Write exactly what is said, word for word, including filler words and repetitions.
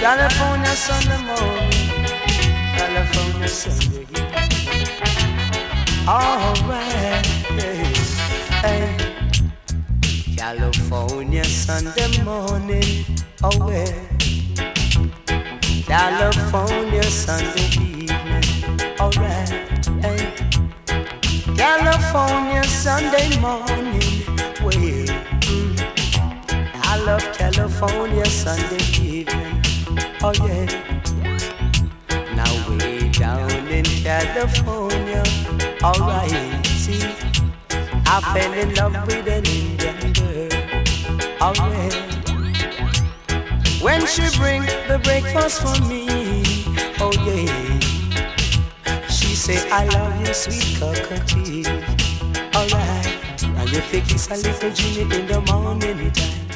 California Sunday morning, California Sunday evening. Alright, hey, hey. California Sunday morning, oh well. California Sunday evening, alright, hey. California Sunday morning, well. Mm. I love California Sunday evening, oh yeah. Now way down in California, alright, see, I fell in love with an Indian girl, alright. When she bring the breakfast for me, oh yeah, she say I love you sweet cockatoo, alright. And if you kiss a little Jimmy in the morning time,